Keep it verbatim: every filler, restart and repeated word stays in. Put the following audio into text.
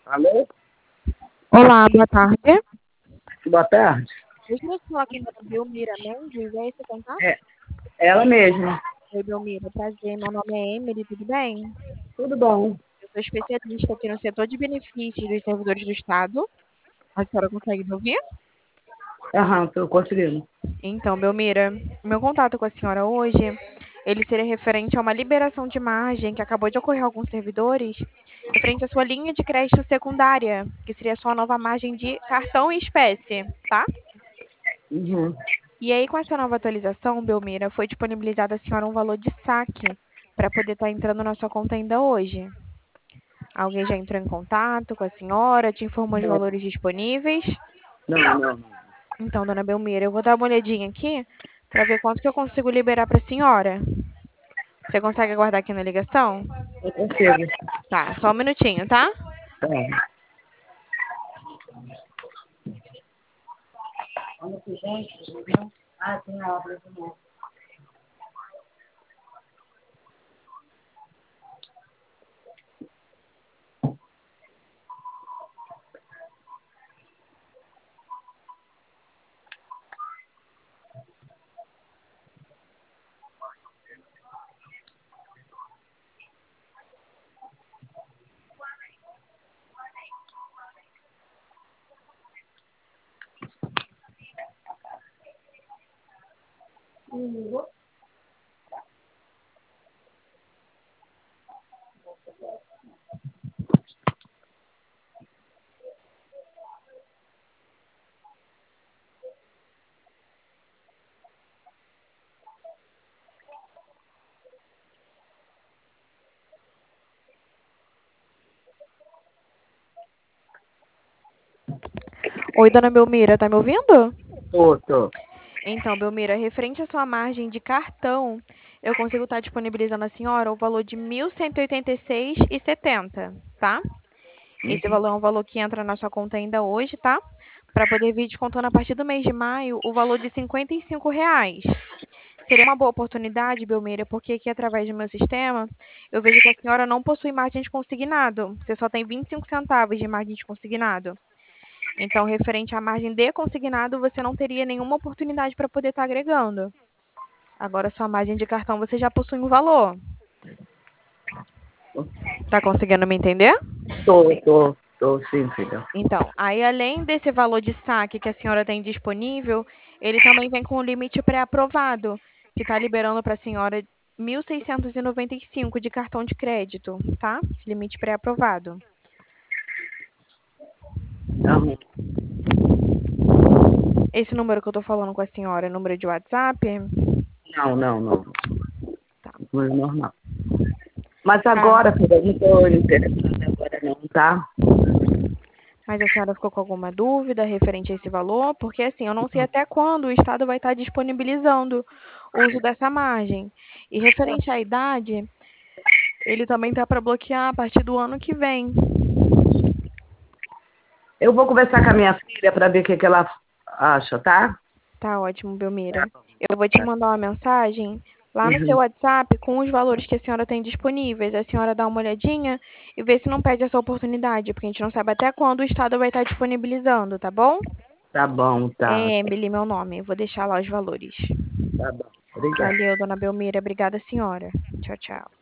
Alô? Olá, boa tarde. Boa tarde. Gostaria de falar com a dona Belmira Mendes, é esse o contato? É ela mesma. Oi, Belmira, prazer. Meu nome é Emily, tudo bem? Tudo bom? Eu sou especialista aqui no setor de benefícios dos servidores do Estado. A senhora consegue me ouvir? Aham, tô conseguindo. Então, Belmira, meu contato com a senhora hoje, ele seria referente a uma liberação de margem que acabou de ocorrer a alguns servidores, referente à sua linha de crédito secundária, que seria a sua nova margem de cartão em espécie, tá? Uhum. E aí, com essa nova atualização, Belmira, foi disponibilizado à senhora um valor de saque para poder estar entrando na sua conta ainda hoje. Alguém já entrou em contato com a senhora, te informou os Não, valores disponíveis? não, não. Então, dona Belmira, eu vou dar uma olhadinha aqui para ver quanto que eu consigo liberar para a senhora. Você consegue aguardar aqui na ligação? Eu consigo. Tá, só um minutinho, tá? Tá. Ah, tem a obra de novo. Oi, dona Belmira, tá me ouvindo? Tô, tô. Então, Belmira, referente à sua margem de cartão, eu consigo estar disponibilizando à senhora o valor de mil cento e oitenta e seis reais e setenta centavos, tá? Esse valor é um valor que entra na sua conta ainda hoje, tá? Para poder vir descontando a partir do mês de maio o valor de cinquenta e cinco reais. Seria uma boa oportunidade, Belmira, porque aqui através do meu sistema eu vejo que a senhora não possui margem de consignado. Você só tem vinte e cinco centavos de margem de consignado. Então, referente à margem de consignado, você não teria nenhuma oportunidade para poder estar agregando. Agora, sua margem de cartão você já possui um valor. Tá conseguindo me entender? Tô, tô, tô sim, filha. Então, aí além desse valor de saque que a senhora tem disponível, ele também vem com o limite pré-aprovado, que está liberando para a senhora mil seiscentos e noventa e cinco de cartão de crédito, tá? Limite pré-aprovado. Aham. Esse número que eu estou falando com a senhora é número de WhatsApp? Não, não, não. Tá. Mas normal. Mas Ah, agora, filha, eu não tô interessada agora não, tá? mas a senhora ficou com alguma dúvida referente a esse valor? Porque assim, eu não sei até quando o Estado vai estar disponibilizando o uso dessa margem. E referente à idade, ele também está para bloquear a partir do ano que vem. Eu vou conversar com a minha filha para ver o que que ela acha, tá? Tá ótimo, Belmira. Tá bom. Eu vou te mandar uma mensagem lá no seu Uhum. WhatsApp com os valores que a senhora tem disponíveis. A senhora dá uma olhadinha e vê se não perde essa oportunidade, porque a gente não sabe até quando o Estado vai estar disponibilizando, tá bom? Tá bom, tá. É Emily, meu nome. Eu vou deixar lá os valores. Tá bom. Obrigada. Valeu, dona Belmira. Obrigada, senhora. Tchau, tchau.